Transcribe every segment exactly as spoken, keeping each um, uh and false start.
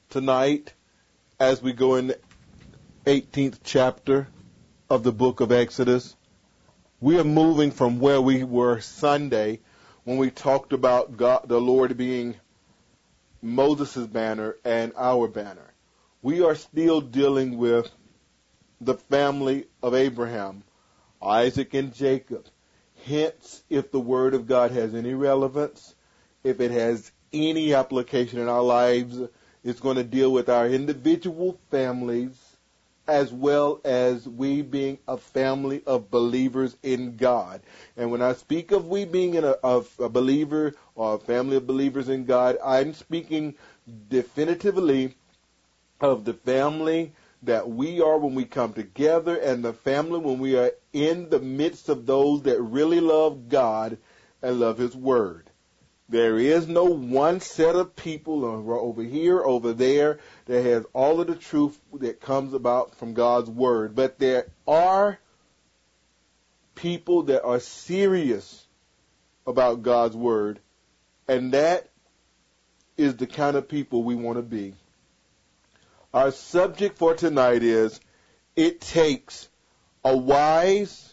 tonight as we go in the eighteenth chapter of the book of Exodus. We are moving from where we were Sunday when we talked about God, the Lord being Moses' banner and our banner. We are still dealing with the family of Abraham, Isaac and Jacob. Hence, if the Word of God has any relevance, if it has any application in our lives, it's going to deal with our individual families as well as we being a family of believers in God. And when I speak of we being in a, of a believer or a family of believers in God, I'm speaking definitively of the family that we are when we come together and the family when we are in the midst of those that really love God and love His Word. There is no one set of people over here, over there, that has all of the truth that comes about from God's Word. But there are people that are serious about God's Word, and that is the kind of people we want to be. Our subject for tonight is, it takes a wise,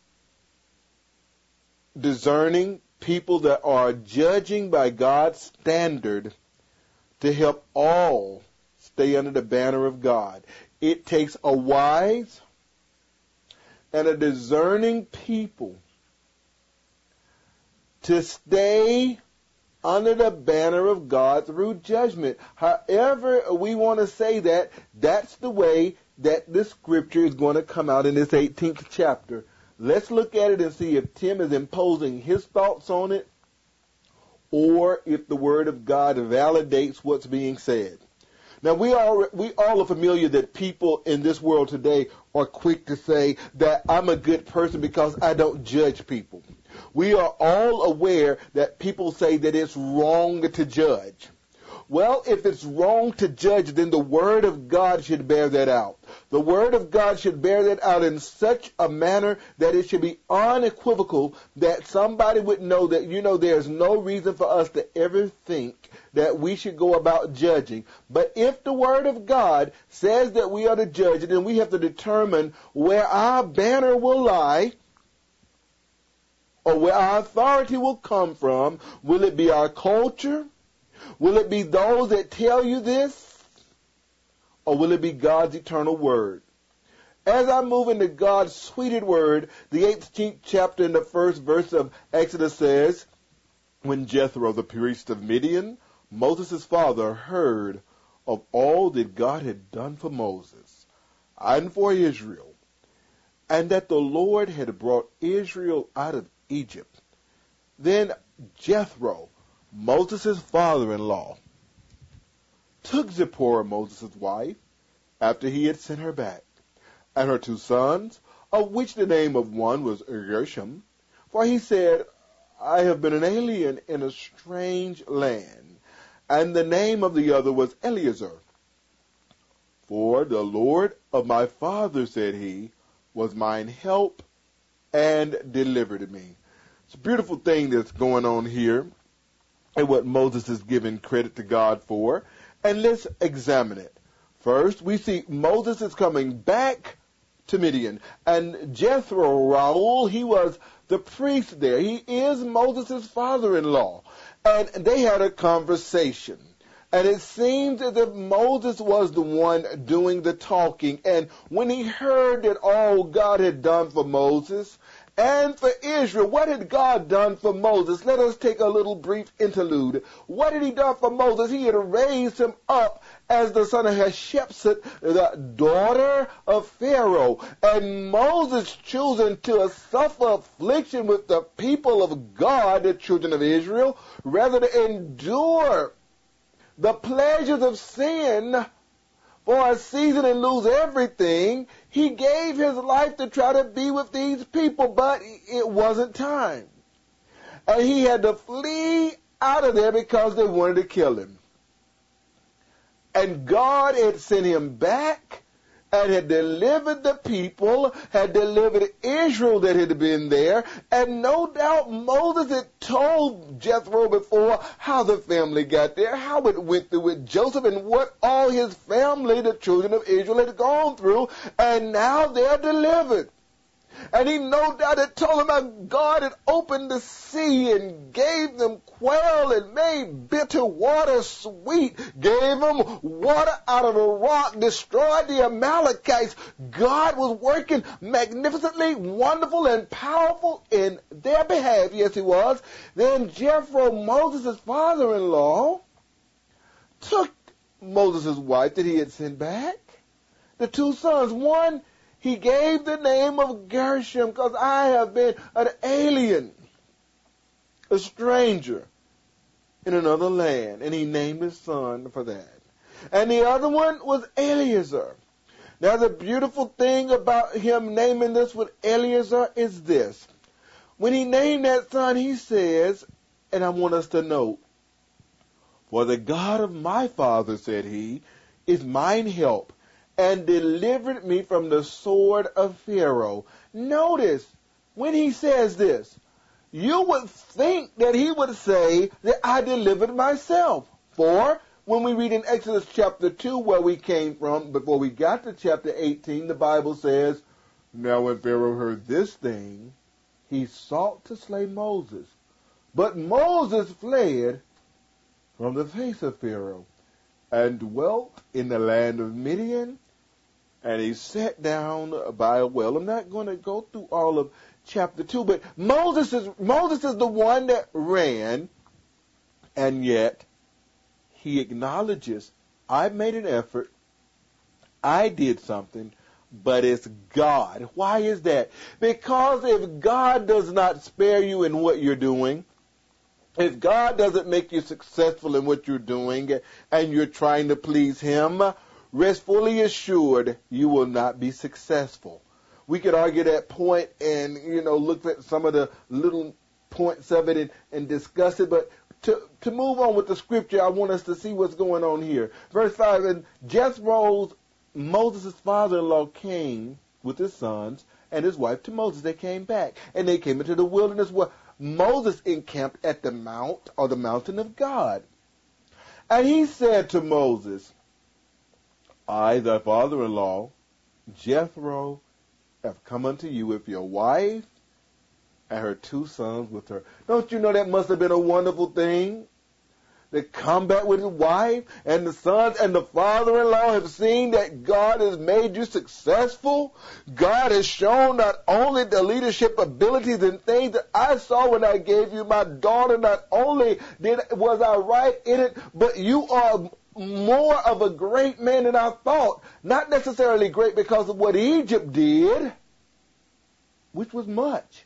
discerning people that are judging by God's standard to help all stay under the banner of God. It takes a wise and a discerning people to stay under the banner of God through judgment. However we want to say that, that's the way that this scripture is going to come out in this eighteenth chapter. Let's look at it and see if Tim is imposing his thoughts on it or if the Word of God validates what's being said. Now, we all, we all are familiar that people in this world today are quick to say that I'm a good person because I don't judge people. We are all aware that people say that it's wrong to judge. Well, if it's wrong to judge, then the Word of God should bear that out. The Word of God should bear that out in such a manner that it should be unequivocal, that somebody would know that, you know, there's no reason for us to ever think that we should go about judging. But if the Word of God says that we are to judge, then we have to determine where our banner will lie, or where our authority will come from. Will it be our culture? Will it be those that tell you this? Or will it be God's eternal Word? As I move into God's sweeted Word, the eighteenth chapter in the first verse of Exodus says, when Jethro, the priest of Midian, Moses' father, heard of all that God had done for Moses and for Israel, and that the Lord had brought Israel out of Egypt, then Jethro, Moses' father-in-law, took Zipporah, Moses' wife, after he had sent her back, and her two sons, of which the name of one was Gershom, for he said, I have been an alien in a strange land, and the name of the other was Eleazar. For the Lord of my father, said he, was mine help and delivered me. It's a beautiful thing that's going on here, and what Moses is giving credit to God for. And let's examine it. First, we see Moses is coming back to Midian. And Jethro, Raul, he was the priest there. He is Moses' father-in-law. And they had a conversation. And it seems as if Moses was the one doing the talking. And when he heard that all God had done for Moses and for Israel, what had God done for Moses? Let us take a little brief interlude. What had he done for Moses? He had raised him up as the son of Hatshepsut, the daughter of Pharaoh. And Moses choosing to suffer affliction with the people of God, the children of Israel, rather to endure the pleasures of sin for a season and lose everything. He gave his life to try to be with these people, but it wasn't time. And he had to flee out of there because they wanted to kill him. And God had sent him back, and had delivered the people, had delivered Israel that had been there. And no doubt Moses had told Jethro before how the family got there, how it went through with Joseph, and what all his family, the children of Israel, had gone through. And now they're delivered. And he no doubt had told them how God had opened the sea and gave them quail and made bitter water sweet, gave them water out of a rock, destroyed the Amalekites. God was working magnificently, wonderful, and powerful in their behalf. Yes, he was. Then Jethro, Moses' father-in-law, took Moses' wife that he had sent back, the two sons. One, he gave the name of Gershom, because I have been an alien, a stranger in another land. And he named his son for that. And the other one was Eleazar. Now the beautiful thing about him naming this with Eleazar is this. When he named that son, he says, and I want us to note, "For the God of my father," said he, "is mine help, and delivered me from the sword of Pharaoh." Notice, when he says this, you would think that he would say that I delivered myself. For when we read in Exodus chapter two, where we came from, before we got to chapter eighteen, the Bible says, "Now when Pharaoh heard this thing, he sought to slay Moses. But Moses fled from the face of Pharaoh, and dwelt in the land of Midian, and he sat down by a well." I'm not going to go through all of chapter two, but Moses is, Moses is the one that ran, and yet he acknowledges, I made an effort, I did something, but it's God. Why is that? Because if God does not spare you in what you're doing, if God doesn't make you successful in what you're doing and you're trying to please Him, rest fully assured you will not be successful. We could argue that point and, you know, look at some of the little points of it and, and discuss it, but to, to move on with the scripture, I want us to see what's going on here. Verse five, "And Jethro, Moses' father-in-law, came with his sons and his wife to Moses." They came back, and they came into the wilderness where Moses encamped at the mount, or the mountain of God. And he said to Moses, "I, thy father-in-law, Jethro, have come unto you with your wife and her two sons with her." Don't you know that must have been a wonderful thing? To come back with his wife and the sons, and the father-in-law have seen that God has made you successful. God has shown not only the leadership abilities and things that I saw when I gave you my daughter, not only did was I right in it, but you are more of a great man than I thought. Not necessarily great because of what Egypt did, which was much,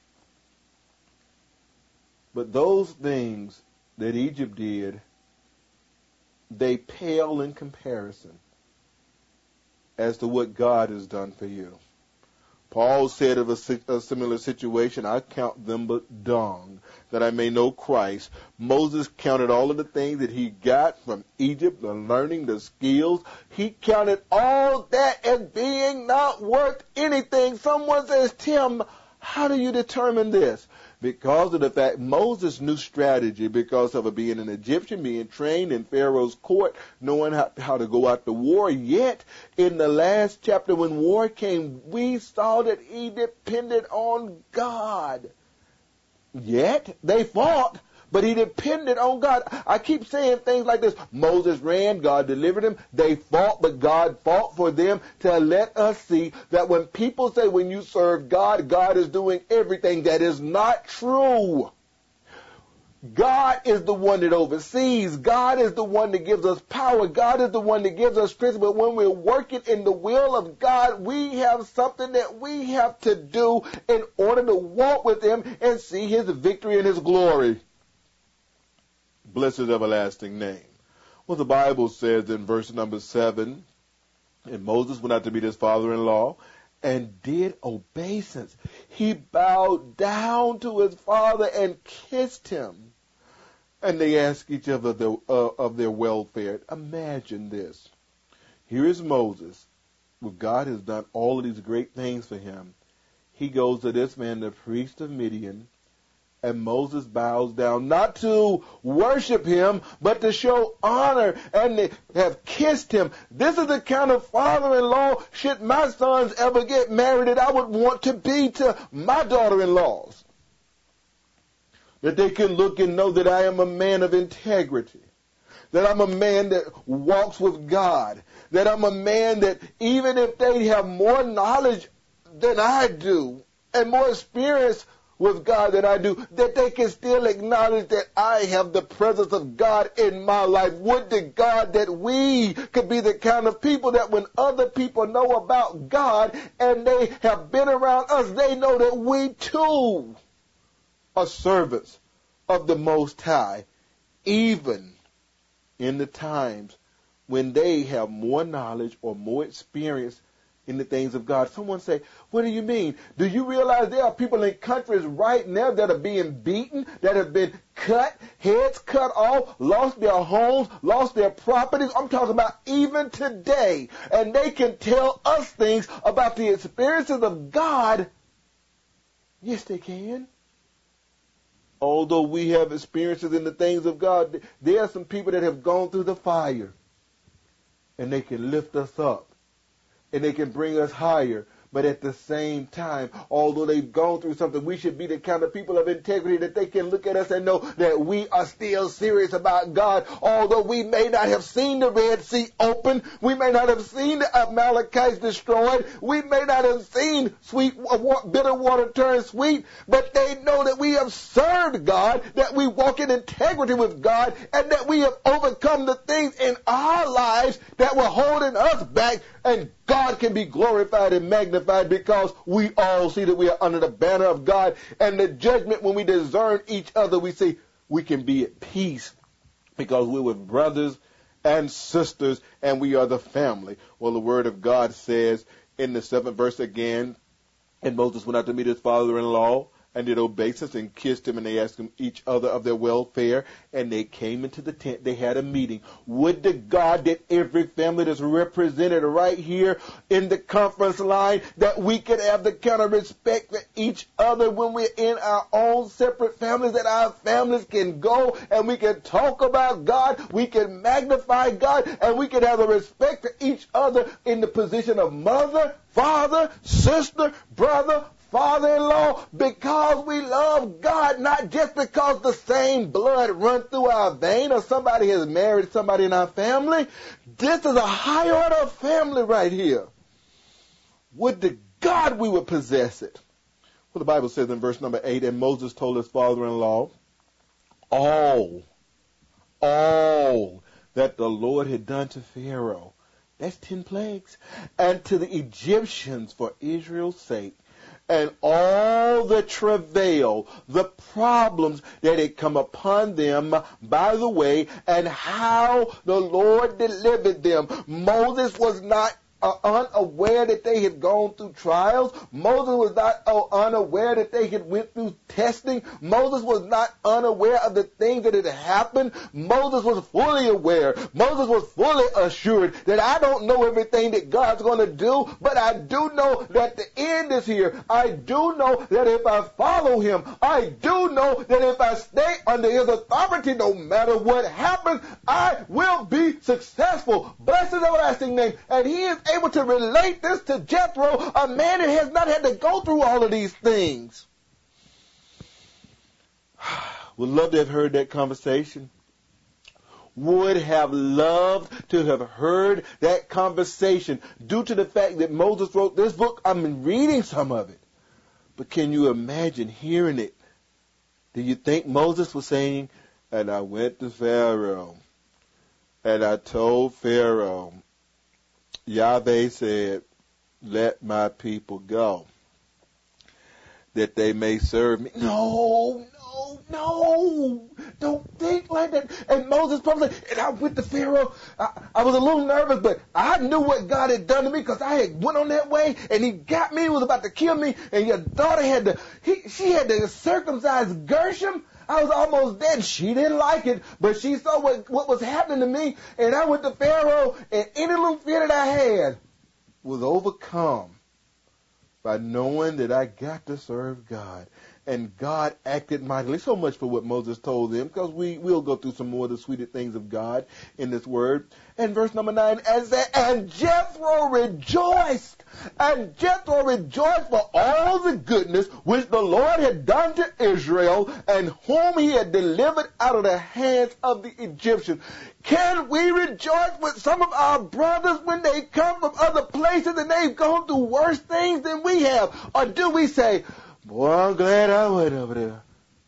but those things that Egypt did, they pale in comparison as to what God has done for you. Paul said of a, a similar situation, "I count them but dung, that I may know Christ." Moses counted all of the things that he got from Egypt, the learning, the skills. He counted all that as being not worth anything. Someone says, "Tim, how do you determine this?" Because of the fact Moses knew strategy, because of being an Egyptian, being trained in Pharaoh's court, knowing how, how to go out to war. Yet, in the last chapter when war came, we saw that he depended on God. Yet, they fought, but he depended on God. I keep saying things like this. Moses ran, God delivered him. They fought, but God fought for them, to let us see that when people say when you serve God, God is doing everything, that is not true. God is the one that oversees. God is the one that gives us power. God is the one that gives us strength. But when we're working in the will of God, we have something that we have to do in order to walk with Him and see His victory and His glory. Bless His everlasting name. Well, the Bible says in verse number seven, "And Moses went out to meet his father-in-law, and did obeisance." He bowed down to his father and kissed him. And they asked each other the, uh, of their welfare. Imagine this. Here is Moses well, God has done all of these great things for him, he goes to this man, the priest of Midian, and Moses bows down, not to worship him, but to show honor, and they have kissed him. This is the kind of father-in-law, should my sons ever get married, that I would want to be to my daughter-in-laws. That they can look and know that I am a man of integrity, that I'm a man that walks with God, that I'm a man that even if they have more knowledge than I do and more experience with God than I do, that they can still acknowledge that I have the presence of God in my life. Would to God that we could be the kind of people that when other people know about God and they have been around us, they know that we too are servants of the Most High, even in the times when they have more knowledge or more experience in the things of God. Someone say, what do you mean? Do you realize there are people in countries right now that are being beaten, that have been cut, heads cut off, lost their homes, lost their properties? I'm talking about even today. And they can tell us things about the experiences of God. Yes, they can. Although we have experiences in the things of God, there are some people that have gone through the fire, and they can lift us up, and they can bring us higher. But at the same time, although they've gone through something, we should be the kind of people of integrity that they can look at us and know that we are still serious about God. Although we may not have seen the Red Sea open, we may not have seen the Amalekites destroyed, we may not have seen sweet bitter water turn sweet, but they know that we have served God, that we walk in integrity with God, and that we have overcome the things in our lives that were holding us back, and God can be glorified and magnified because we all see that we are under the banner of God. And the judgment, when we discern each other, we see we can be at peace because we're with brothers and sisters and we are the family. Well, the word of God says in the seventh verse again, and Moses went out to meet his father-in-law and did obeisance and kissed him, and they asked him each other of their welfare, and they came into the tent. They had a meeting. Would to God that every family that's represented right here in the conference line, that we could have the kind of respect for each other when we're in our own separate families, that our families can go and we can talk about God, we can magnify God, and we can have a respect for each other in the position of mother, father, sister, brother, father-in-law, because we love God, not just because the same blood runs through our vein or somebody has married somebody in our family. This is a high order of family right here. Would to God we would possess it. Well, the Bible says in verse number eight, and Moses told his father-in-law all, all that the Lord had done to Pharaoh. That's ten plagues. And to the Egyptians for Israel's sake. And all the travail, the problems that had come upon them by the way, and how the Lord delivered them. Moses was not uh, unaware that they had gone through trials. Moses was not uh, unaware that they had went through testing. Moses was not unaware of the things that had happened. Moses was fully aware. Moses was fully assured that I don't know everything that God's going to do, but I do know that the end is here. I do know that if I follow him, I do know that if I stay under his authority, no matter what happens, I will be successful. Bless his everlasting name. And he is able to relate this to Jethro, a man who has not had to go through all of these things. Would love to have heard that conversation. Would have loved to have heard that conversation due to the fact that Moses wrote this book. I'm reading some of it. But can you imagine hearing it? Do you think Moses was saying, and I went to Pharaoh, and I told Pharaoh, Yahweh said, let my people go, that they may serve me. No, no, no. Don't think like that. And Moses probably, and I went to Pharaoh. I, I was a little nervous, but I knew what God had done to me because I had went on that way, and he got me, he was about to kill me, and your daughter had to, he, she had to circumcise Gershom. I was almost dead. She didn't like it, but she saw what, what was happening to me, and I went to Pharaoh, and any little fear that I had, was overcome by knowing that I got to serve God. And God acted mightily. So much for what Moses told them, because we will go through some more of the sweeter things of God in this word. And verse number nine, and, said, and Jethro rejoiced, and Jethro rejoiced for all the goodness which the Lord had done to Israel, and whom he had delivered out of the hands of the Egyptians. Can we rejoice with some of our brothers when they come from other places and they've gone through worse things than we have? Or do we say, boy, I'm glad I went over there.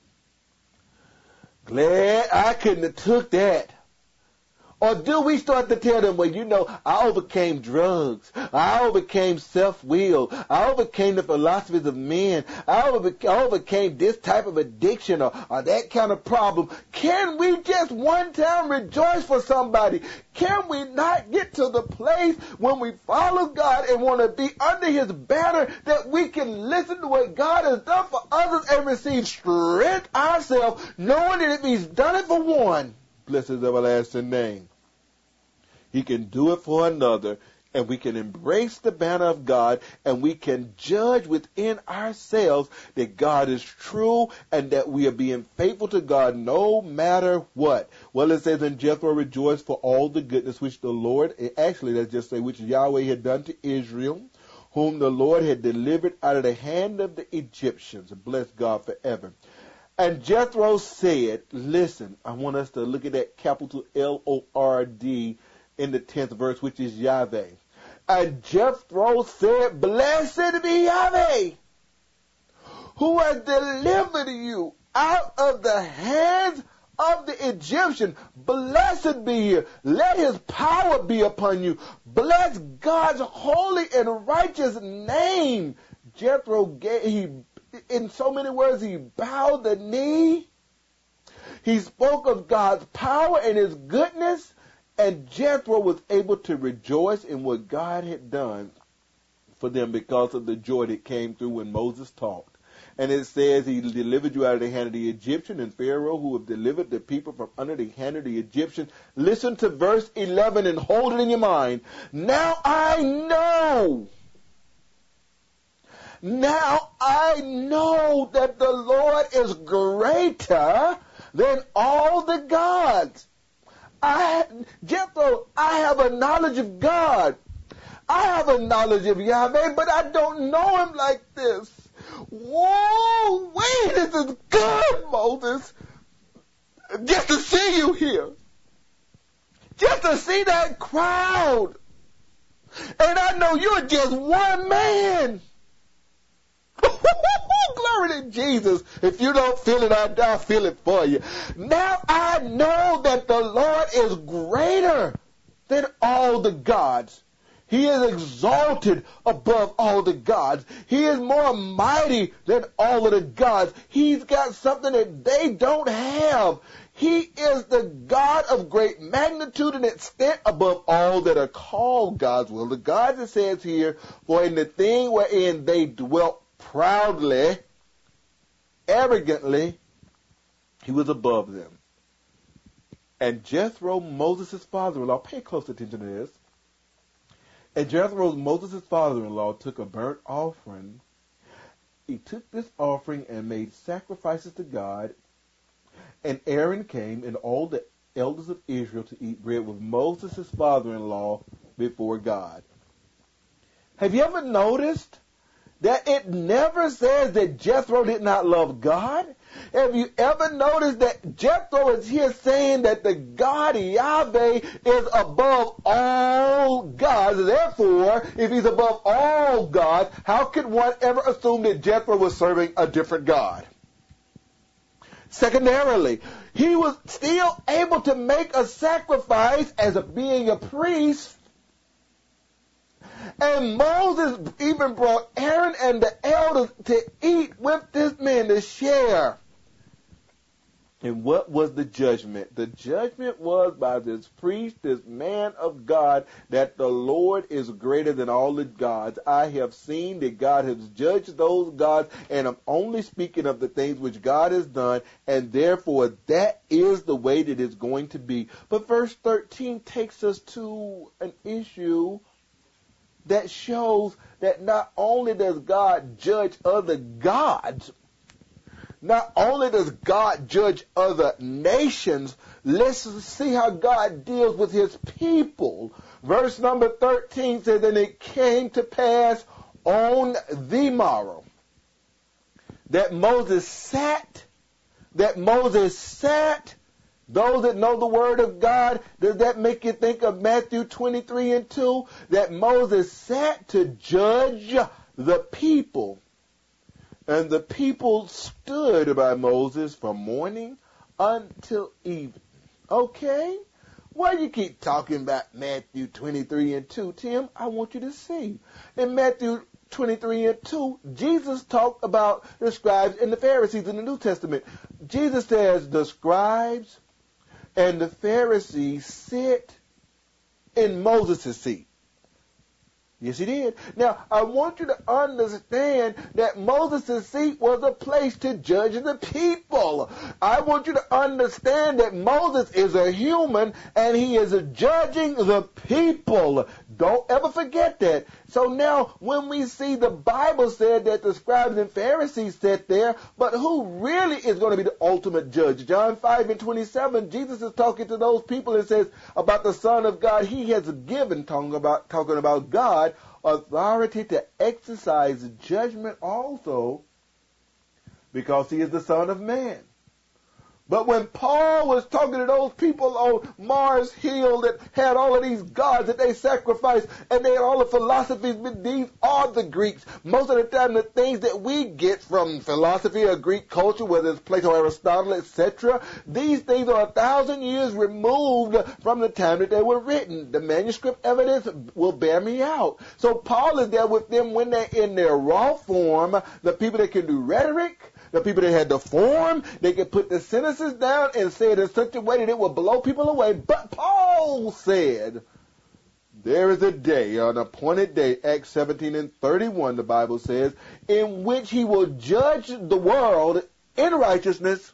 Glad I couldn't have took that. Or do we start to tell them, well, you know, I overcame drugs. I overcame self-will. I overcame the philosophies of men. I, overbe- I overcame this type of addiction or, or that kind of problem. Can we just one time rejoice for somebody? Can we not get to the place when we follow God and want to be under his banner that we can listen to what God has done for others and receive strength ourselves, knowing that if he's done it for one, bless his everlasting name, he can do it for another, and we can embrace the banner of God, and we can judge within ourselves that God is true and that we are being faithful to God no matter what. Well, it says, and Jethro rejoiced for all the goodness which the Lord, actually let's just say, which Yahweh had done to Israel, whom the Lord had delivered out of the hand of the Egyptians. Bless God forever. And Jethro said, listen, I want us to look at that capital L O R D in the tenth verse, which is Yahweh. And Jethro said, blessed be Yahweh, who has delivered you out of the hands of the Egyptian. Blessed be he. Let his power be upon you. Bless God's holy and righteous name. Jethro gave, he, in so many words, he bowed the knee. He spoke of God's power and his goodness. And Jethro was able to rejoice in what God had done for them because of the joy that came through when Moses talked. And it says he delivered you out of the hand of the Egyptian, and Pharaoh, who have delivered the people from under the hand of the Egyptian. Listen to verse eleven and hold it in your mind. Now I know. Now I know that the Lord is greater than all the gods. I, Jethro, I have a knowledge of God. I have a knowledge of Yahweh, but I don't know him like this. Whoa, wait, this is good, Moses. Just to see you here. Just to see that crowd. And I know you're just one man. Glory to Jesus. If you don't feel it, I, I feel it for you. Now I know that the Lord is greater than all the gods. He is exalted above all the gods. He is more mighty than all of the gods. He's got something that they don't have. He is the God of great magnitude and extent above all that are called gods. Well, the gods, it says here, for in the thing wherein they dwelt proudly, arrogantly, he was above them. And Jethro, Moses' father-in-law, pay close attention to this. And Jethro, Moses' father-in-law, took a burnt offering. He took this offering and made sacrifices to God. And Aaron came and all the elders of Israel to eat bread with Moses' father-in-law before God. Have you ever noticed that it never says that Jethro did not love God? Have you ever noticed that Jethro is here saying that the God Yahweh is above all gods? Therefore, if he's above all gods, how could one ever assume that Jethro was serving a different God? Secondarily, he was still able to make a sacrifice as a, being a priest. And Moses even brought Aaron and the elders to eat with this man, to share. And what was the judgment? The judgment was by this priest, this man of God, that the Lord is greater than all the gods. I have seen that God has judged those gods, and I'm only speaking of the things which God has done, and therefore that is the way that it's going to be. But verse thirteen takes us to an issue that shows that not only does God judge other gods, not only does God judge other nations, let's see how God deals with his people. Verse number thirteen says, and it came to pass on the morrow that Moses sat, that Moses sat. Those that know the word of God, does that make you think of Matthew twenty-three and two? That Moses sat to judge the people. And the people stood by Moses from morning until evening. Okay? Why do you keep talking about Matthew twenty-three and two, Tim? I want you to see. In Matthew twenty-three and two, Jesus talked about the scribes and the Pharisees in the New Testament. Jesus says the scribes and the Pharisees sit in Moses' seat. Yes, he did. Now, I want you to understand that Moses' seat was a place to judge the people. I want you to understand that Moses is a human and he is judging the people. Don't ever forget that. So now, when we see the Bible said that the scribes and Pharisees sat there, but who really is going to be the ultimate judge? John five and twenty-seven, Jesus is talking to those people and says about the Son of God, he has given, talking about, talking about God, authority to exercise judgment also because he is the Son of Man. But when Paul was talking to those people on Mars Hill that had all of these gods that they sacrificed and they had all the philosophies, but these are the Greeks. Most of the time the things that we get from philosophy or Greek culture, whether it's Plato, Aristotle, et cetera, these things are a thousand years removed from the time that they were written. The manuscript evidence will bear me out. So Paul is there with them when they're in their raw form, the people that can do rhetoric, the people that had the form, they could put the sentences down and say it in such a way that it would blow people away. But Paul said, there is a day, an appointed day, Acts seventeen and thirty-one, the Bible says, in which he will judge the world in righteousness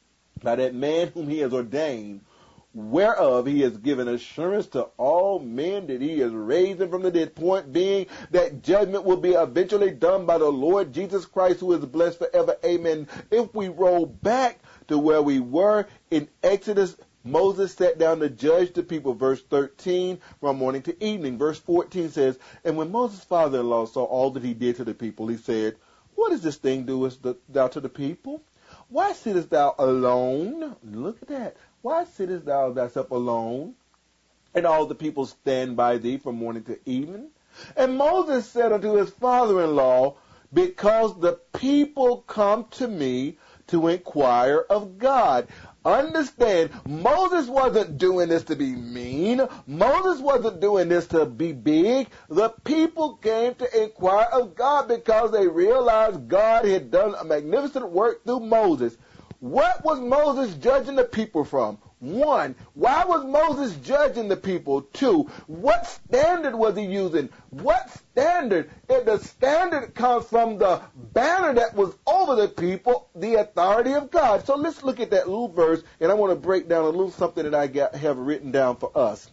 by that man whom he has ordained, whereof he has given assurance to all men that he is raising from the dead. Point being that judgment will be eventually done by the Lord Jesus Christ, who is blessed forever. Amen. If we roll back to where we were in Exodus, Moses sat down to judge the people. Verse thirteen, from morning to evening. Verse fourteen says, and when Moses' father-in-law saw all that he did to the people, he said, what is this thing doest thou to the people? Why sittest thou alone? Look at that. Why sittest thou thyself alone, and all the people stand by thee from morning to evening? And Moses said unto his father-in-law, because the people come to me to inquire of God. Understand, Moses wasn't doing this to be mean. Moses wasn't doing this to be big. The people came to inquire of God because they realized God had done a magnificent work through Moses. What was Moses judging the people from? One, why was Moses judging the people? Two, what standard was he using? What standard? If the standard comes from the banner that was over the people, the authority of God. So let's look at that little verse, and I want to break down a little something that I got, have written down for us.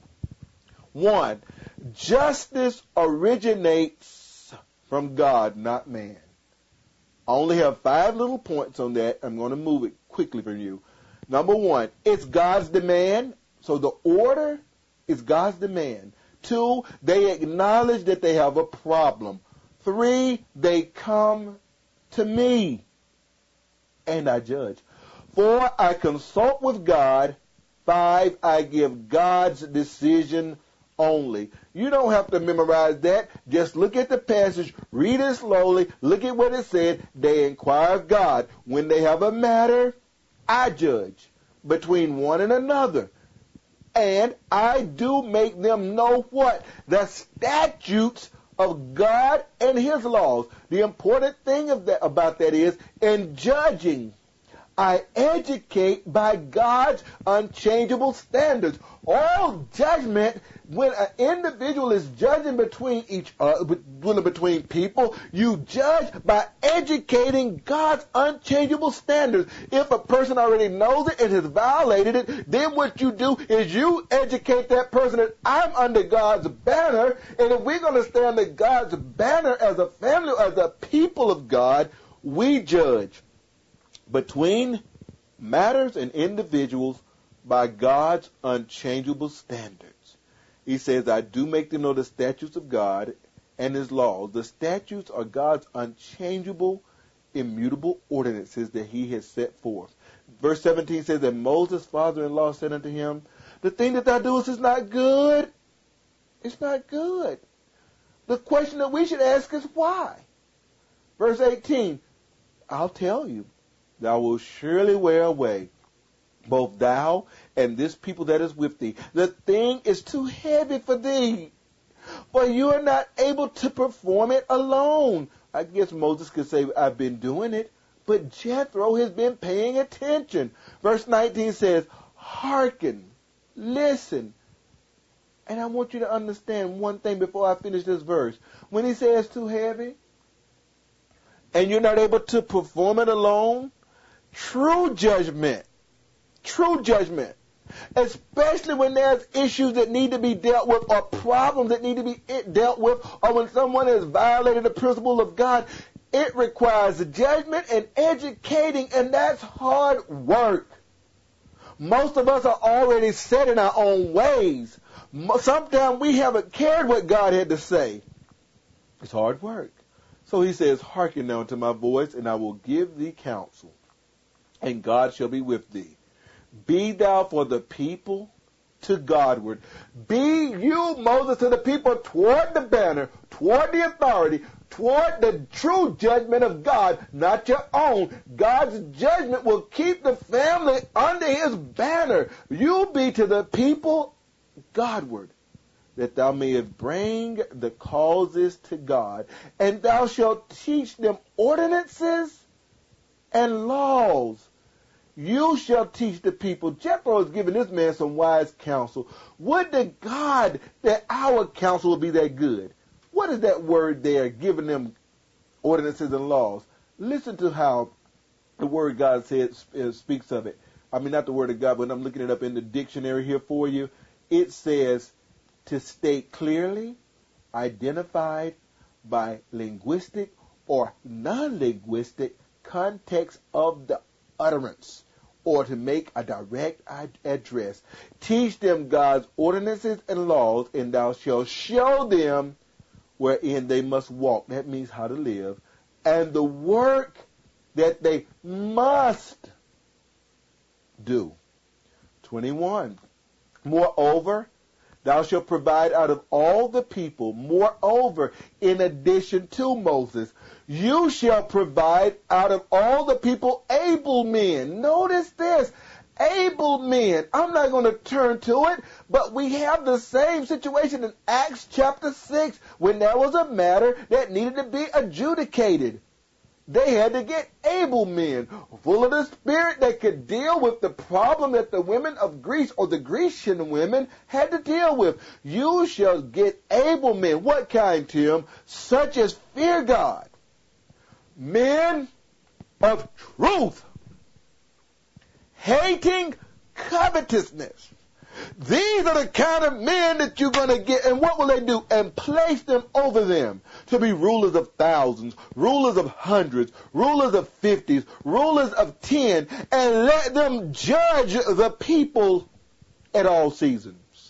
One, justice originates from God, not man. I only have five little points on that. I'm going to move it quickly for you. Number one, it's God's demand. So the order is God's demand. Two, they acknowledge that they have a problem. Three, they come to me and I judge. Four, I consult with God. Five, I give God's decision only. You don't have to memorize that. Just look at the passage, read it slowly, look at what it said. They inquire of God. When they have a matter, I judge between one and another. And I do make them know what? The statutes of God and his laws. The important thing of that, about that is, in judging, I educate by God's unchangeable standards. All judgment, when an individual is judging between each other, between people, you judge by educating God's unchangeable standards. If a person already knows it and has violated it, then what you do is you educate that person that I'm under God's banner, and if we're going to stay under God's banner as a family, as a people of God, we judge between matters and individuals by God's unchangeable standards. He says, I do make them know the statutes of God and his laws. The statutes are God's unchangeable, immutable ordinances that he has set forth. Verse seventeen says that Moses' father-in-law said unto him, the thing that thou doest is not good. It's not good. The question that we should ask is why? Verse eighteen, I'll tell you, thou wilt surely wear away, both thou and this people that is with thee. The thing is too heavy for thee, for you are not able to perform it alone. I guess Moses could say, I've been doing it, but Jethro has been paying attention. Verse nineteen says, hearken, listen. And I want you to understand one thing before I finish this verse. When he says too heavy, and you're not able to perform it alone, true judgment, true judgment, especially when there's issues that need to be dealt with or problems that need to be dealt with, or when someone has violated the principle of God, it requires judgment and educating, and that's hard work. Most of us are already set in our own ways. Sometimes we haven't cared what God had to say. It's hard work. So he says, hearken now unto my voice, and I will give thee counsel, and God shall be with thee. Be thou for the people to Godward. Be you, Moses, to the people toward the banner, toward the authority, toward the true judgment of God, not your own. God's judgment will keep the family under his banner. You be to the people Godward, that thou mayest bring the causes to God, and thou shalt teach them ordinances and laws. You shall teach the people. Jethro is giving this man some wise counsel. Would to God that our counsel would be that good. What is that word there, giving them ordinances and laws? Listen to how the word God says, uh, speaks of it. I mean, not the word of God, but I'm looking it up in the dictionary here for you. It says, to state clearly, identified by linguistic or non-linguistic context of the utterance, or to make a direct address. Teach them God's ordinances and laws, and thou shalt show them wherein they must walk. That means how to live. And the work that they must do. twenty-one. Moreover, thou shalt provide out of all the people, moreover, in addition to Moses, you shall provide out of all the people able men. Notice this, able men. I'm not going to turn to it, but we have the same situation in Acts chapter six when there was a matter that needed to be adjudicated. They had to get able men, full of the Spirit, that could deal with the problem that the women of Greece, or the Grecian women, had to deal with. You shall get able men. What kind, Tim? Such as fear God. Men of truth, hating covetousness. These are the kind of men that you're going to get. And what will they do? And place them over them to be rulers of thousands, rulers of hundreds, rulers of fifties, rulers of ten, and let them judge the people at all seasons.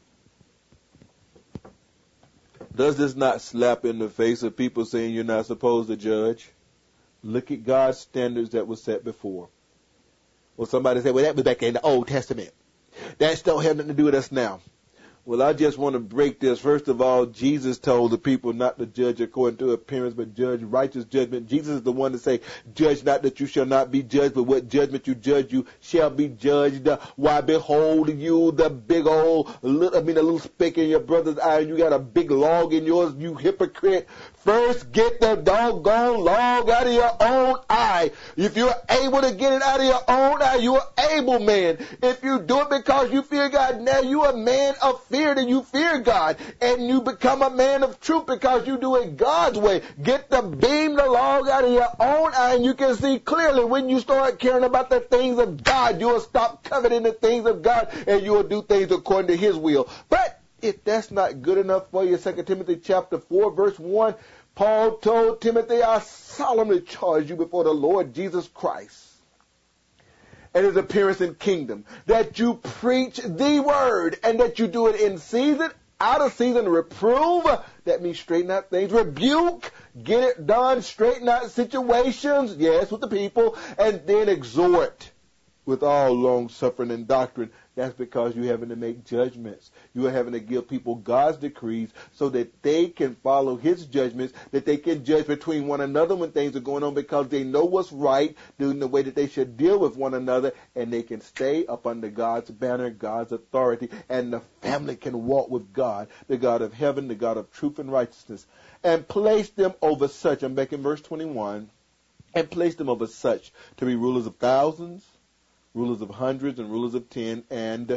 Does this not slap in the face of people saying you're not supposed to judge? Look at God's standards that were set before. Well, somebody said, well, that was back in the Old Testament. That don't have nothing to do with us now. Well, I just want to break this. First of all, Jesus told the people not to judge according to appearance, but judge righteous judgment. Jesus is the one to say, judge not that you shall not be judged, but what judgment you judge, you shall be judged. Why, behold you the big old, I mean, a little speck in your brother's eye, and you got a big log in yours, you hypocrite. First, get the doggone log out of your own eye. If you're able to get it out of your own eye, you're an able man. If you do it because you fear God, now you're a man of fear, then you fear God. And you become a man of truth because you do it God's way. Get the beam, the log out of your own eye, and you can see clearly. When you start caring about the things of God, you'll stop coveting the things of God, and you'll do things according to His will. But if that's not good enough for you, Second Timothy chapter four, verse one, Paul told Timothy, I solemnly charge you before the Lord Jesus Christ and His appearance in kingdom, that you preach the word, and that you do it in season, out of season, reprove, that means straighten out things, rebuke, get it done, straighten out situations, yes, with the people, and then exhort with all long suffering and doctrine. That's because you're having to make judgments. You are having to give people God's decrees so that they can follow His judgments, that they can judge between one another when things are going on, because they know what's right, doing the way that they should deal with one another, and they can stay up under God's banner, God's authority, and the family can walk with God, the God of heaven, the God of truth and righteousness, and place them over such. I'm back in verse twenty-one. And place them over such to be rulers of thousands, rulers of hundreds, and rulers of ten, and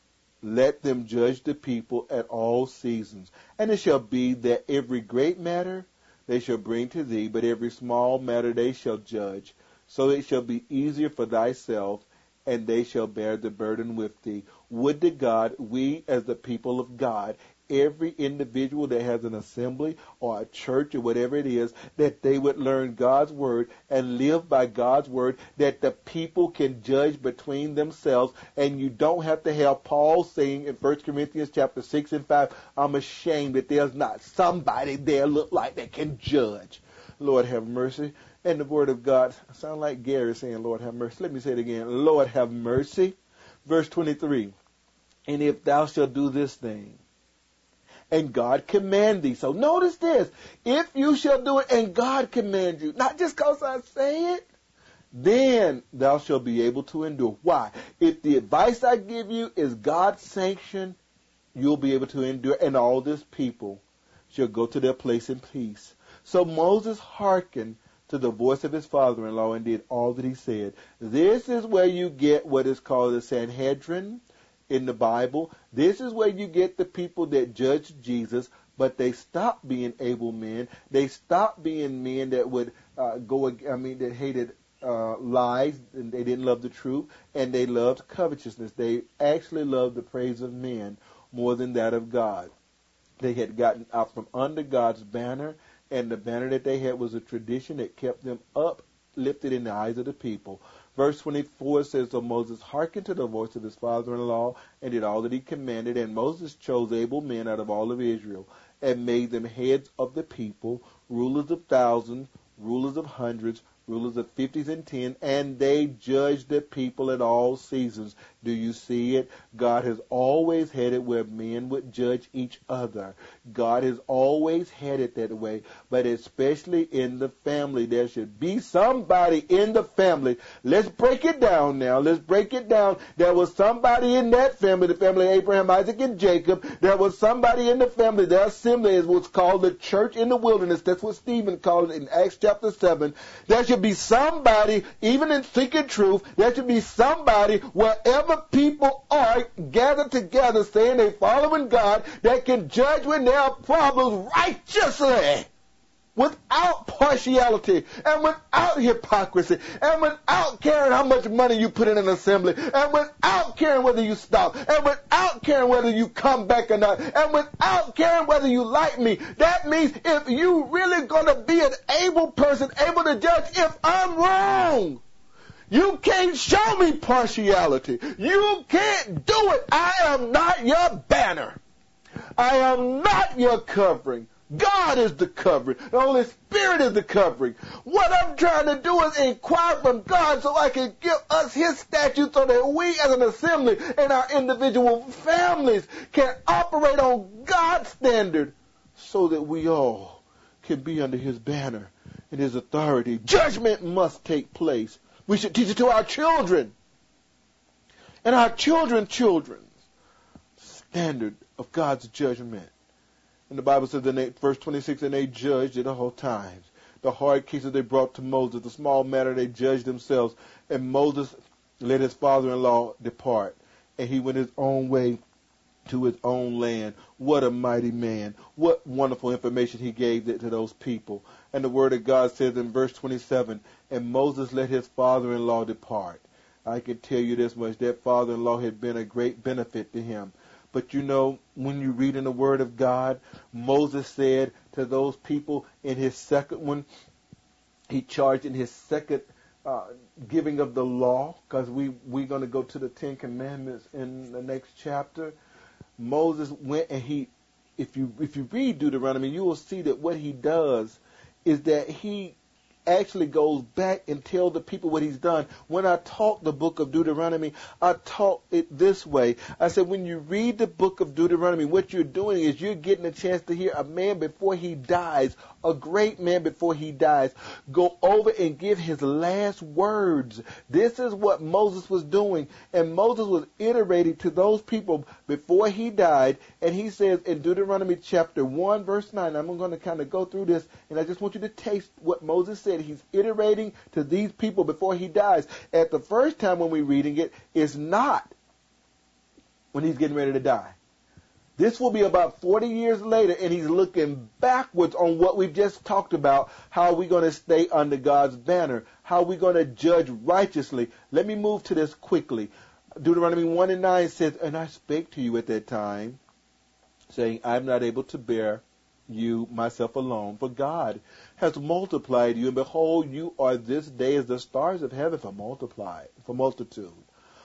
let them judge the people at all seasons. And it shall be that every great matter they shall bring to thee, but every small matter they shall judge. So it shall be easier for thyself, and they shall bear the burden with thee. Would to God, we as the people of God, every individual that has an assembly or a church or whatever it is, that they would learn God's word and live by God's word, that the people can judge between themselves, and you don't have to have Paul saying in First Corinthians chapter six and five, I'm ashamed that there's not somebody there look like that can judge. Lord have mercy. And the word of God, I sound like Gary saying, Lord have mercy. Let me say it again. Lord have mercy. Verse twenty-three, and if thou shalt do this thing, and God command thee. So notice this. If you shall do it and God command you, not just because I say it, then thou shalt be able to endure. Why? If the advice I give you is God's sanction, you'll be able to endure, and all this people shall go to their place in peace. So Moses hearkened to the voice of his father-in-law and did all that he said. This is where you get what is called the Sanhedrin in the Bible. This is where you get the people that judged Jesus, but they stopped being able men. They stopped being men that would uh, go, I mean, that hated uh, lies, and they didn't love the truth, and they loved covetousness. They actually loved the praise of men more than that of God. They had gotten out from under God's banner, and the banner that they had was a tradition that kept them uplifted in the eyes of the people. Verse twenty-four says, so Moses hearkened to the voice of his father-in-law and did all that he commanded. And Moses chose able men out of all of Israel and made them heads of the people, rulers of thousands, rulers of hundreds, rulers of fifties and ten, and they judged the people at all seasons. Do you see it? God has always had it where men would judge each other. God has always had it that way, but especially in the family. There should be somebody in the family. Let's break it down now. Let's break it down. There was somebody in that family, the family of Abraham, Isaac, and Jacob. There was somebody in the family. Their assembly is what's called the church in the wilderness. That's what Stephen called it in Acts chapter seven. There should be somebody, even in seeking truth, there should be somebody wherever people are gathered together saying they're following God, that can judge when there are problems righteously, without partiality, and without hypocrisy, and without caring how much money you put in an assembly, and without caring whether you stop, and without caring whether you come back or not, and without caring whether you like me. That means if you really going to be an able person, able to judge if I'm wrong, you can't show me partiality. You can't do it. I am not your banner. I am not your covering. God is the covering. The Holy Spirit is the covering. What I'm trying to do is inquire from God so I can give us His statutes so that we as an assembly and our individual families can operate on God's standard so that we all can be under His banner and His authority. Judgment must take place. We should teach it to our children and our children's children's standard of God's judgment. And the Bible says in they, verse twenty-six, and they judged at all times. The hard cases they brought to Moses, the small matter they judged themselves. And Moses let his father-in-law depart. And he went his own way to his own land. What a mighty man. What wonderful information he gave to those people. And the word of God says in verse twenty-seven, and Moses let his father-in-law depart. I can tell you this much, that father-in-law had been a great benefit to him. But you know, when you read in the word of God, Moses said to those people in his second one, he charged in his second uh, giving of the law, because we, we're going to go to the Ten Commandments in the next chapter. Moses went and he, if you if you read Deuteronomy, you will see that what he does is that he actually goes back and tells the people what he's done. When I taught the book of Deuteronomy, I taught it this way. I said, when you read the book of Deuteronomy, what you're doing is you're getting a chance to hear a man before he dies, a great man before he dies, go over and give his last words. This is what Moses was doing. And Moses was iterating to those people before he died. And he says in Deuteronomy chapter one, verse nine, I'm going to kind of go through this, and I just want you to taste what Moses said. He's iterating to these people before he dies. At the first time when we're reading it, it's not when he's getting ready to die. This will be about forty years later, and he's looking backwards on what we've just talked about, how we're going to stay under God's banner, how we're going to judge righteously. Let me move to this quickly. Deuteronomy one and nine says, and I spake to you at that time, saying, I am not able to bear you myself alone, for God has multiplied you, and behold, you are this day as the stars of heaven for multiplied, for multitude.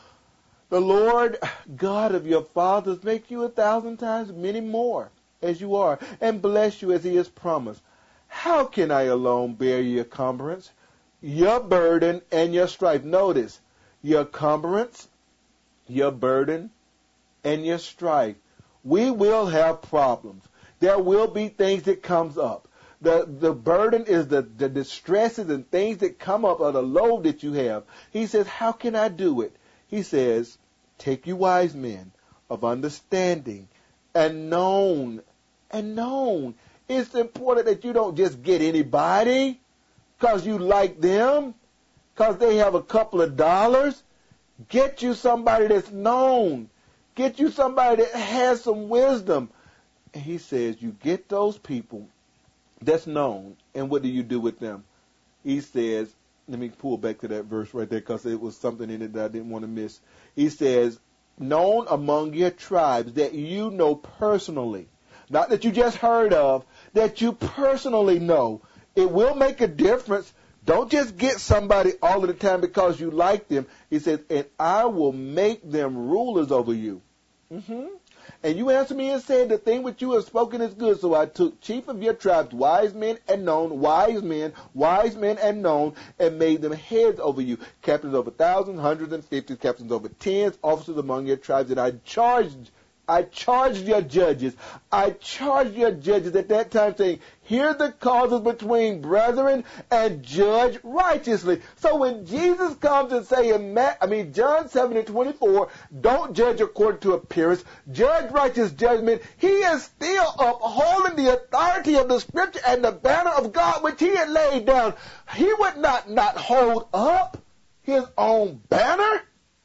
The Lord God of your fathers make you a thousand times many more as you are, and bless you as he has promised. How can I alone bear your cumbrance, your burden, and your strife? Notice, your cumbrance, your burden, and your strife. We will have problems. There will be things that comes up. The the burden is the, the distresses and things that come up, or the load that you have. He says, how can I do it? He says, take you wise men of understanding and known. And known. It's important that you don't just get anybody because you like them, because they have a couple of dollars. Get you somebody that's known. Get you somebody that has some wisdom. And he says, you get those people that's known, and what do you do with them? He says, let me pull back to that verse right there, because it was something in it that I didn't want to miss. He says, known among your tribes that you know personally, not that you just heard of, that you personally know. It will make a difference. Don't just get somebody all of the time because you like them. He says, and I will make them rulers over you. Mm-hmm. And you answered me and said, the thing which you have spoken is good. So I took chief of your tribes, wise men and known, wise men, wise men and known, and made them heads over you, captains over thousands, hundreds, and fifties, captains over tens, officers among your tribes. And I charged I charged your judges. I charged your judges at that time, saying, hear the causes between brethren and judge righteously. So when Jesus comes and say in Matt, I mean John seven and twenty-four, don't judge according to appearance, judge righteous judgment, he is still upholding the authority of the Scripture and the banner of God which he had laid down. He would not not hold up his own banner.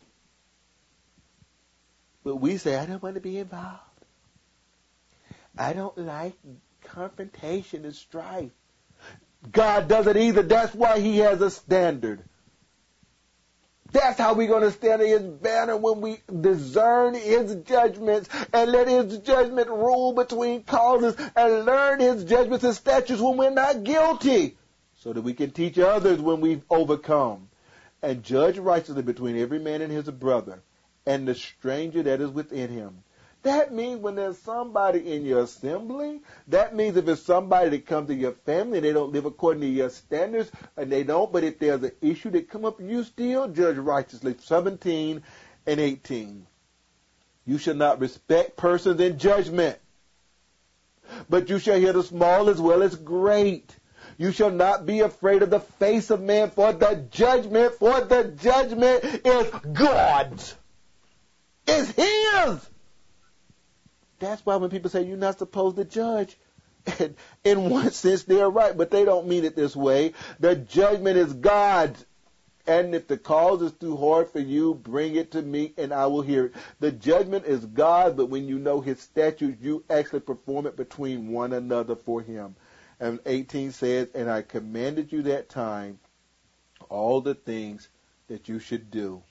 But we say, I don't want to be involved. I don't like confrontation and strife. God doesn't either. That's why he has a standard. That's how we're going to stand in his banner, when we discern his judgments and let his judgment rule between causes and learn his judgments and statutes when we're not guilty, so that we can teach others when we've overcome, and judge righteously between every man and his brother and the stranger that is within him. That means when there's somebody in your assembly, that means if it's somebody that comes to your family and they don't live according to your standards, and they don't, but if there's an issue that come up, you still judge righteously. seventeen and eighteen. You shall not respect persons in judgment, but you shall hear the small as well as great. You shall not be afraid of the face of man, for the judgment, for the judgment is God's. It's his. That's why when people say you're not supposed to judge, in one sense they're right, but they don't mean it this way. The judgment is God's. And if the cause is too hard for you, bring it to me and I will hear it. The judgment is God, but when you know his statutes, you actually perform it between one another for him. And eighteen says, and I commanded you that time all the things that you should do.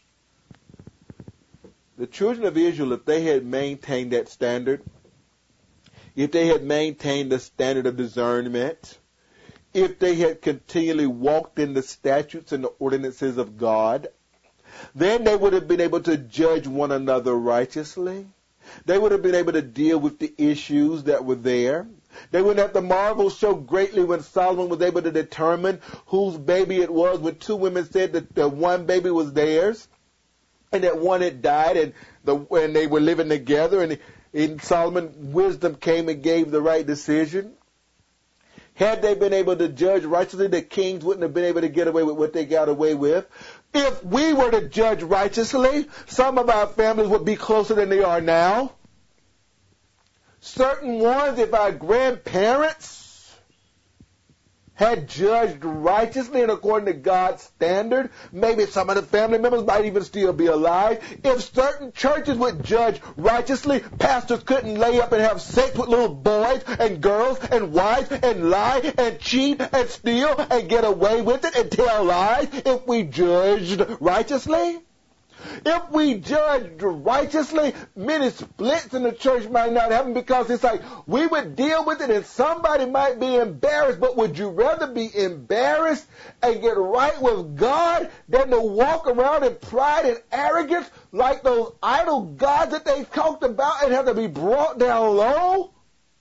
The children of Israel, if they had maintained that standard, if they had maintained the standard of discernment, if they had continually walked in the statutes and the ordinances of God, then they would have been able to judge one another righteously. They would have been able to deal with the issues that were there. They wouldn't have to marvel so greatly when Solomon was able to determine whose baby it was, when two women said that the one baby was theirs and that one had died, and the and they were living together, and, and Solomon, wisdom came and gave the right decision. Had they been able to judge righteously, the kings wouldn't have been able to get away with what they got away with. If we were to judge righteously, some of our families would be closer than they are now. Certain ones, if our grandparents had judged righteously and according to God's standard, maybe some of the family members might even still be alive. If certain churches would judge righteously, pastors couldn't lay up and have sex with little boys and girls and wives and lie and cheat and steal and get away with it and tell lies if we judged righteously. If we judged righteously, many splits in the church might not happen because it's like we would deal with it and somebody might be embarrassed, but would you rather be embarrassed and get right with God than to walk around in pride and arrogance like those idol gods that they talked about and have to be brought down low?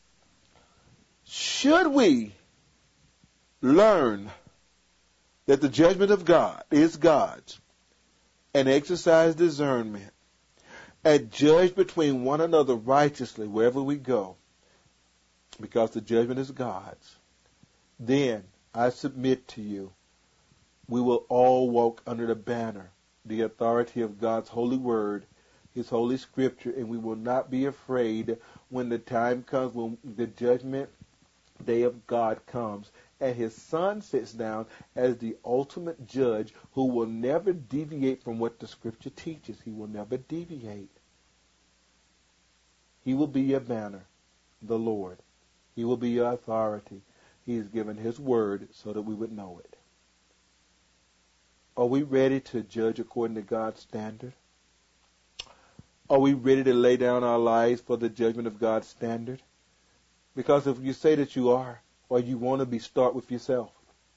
Should we learn that the judgment of God is God's, and exercise discernment, and judge between one another righteously wherever we go, because the judgment is God's, then I submit to you, we will all walk under the banner, the authority of God's holy word, his holy scripture, and we will not be afraid when the time comes, when the judgment day of God comes, and his son sits down as the ultimate judge who will never deviate from what the scripture teaches. He will never deviate. He will be your banner, the Lord. He will be your authority. He has given his word so that we would know it. Are we ready to judge according to God's standard? Are we ready to lay down our lives for the judgment of God's standard? Because if you say that you are, or you want to be, start with yourself.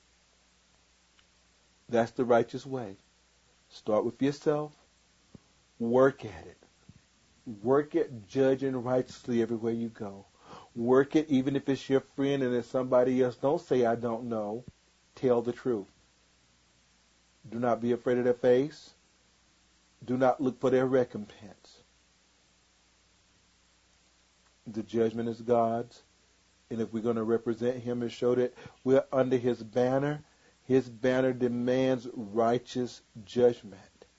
That's the righteous way. Start with yourself. Work at it. Work at judging righteously everywhere you go. Work it even if it's your friend and it's somebody else. Don't say, I don't know. Tell the truth. Do not be afraid of their face. Do not look for their recompense. The judgment is God's. And if we're going to represent him and show that we're under his banner, his banner demands righteous judgment.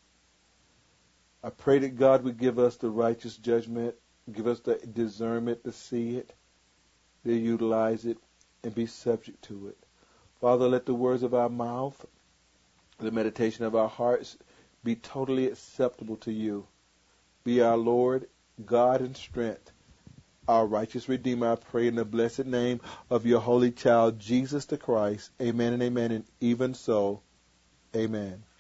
I pray that God would give us the righteous judgment, give us the discernment to see it, to utilize it, and be subject to it. Father, let the words of our mouth, the meditation of our hearts be totally acceptable to you. Be our Lord, God, and strength. Our righteous Redeemer, I pray in the blessed name of your holy child, Jesus the Christ. Amen and amen, and even so, amen.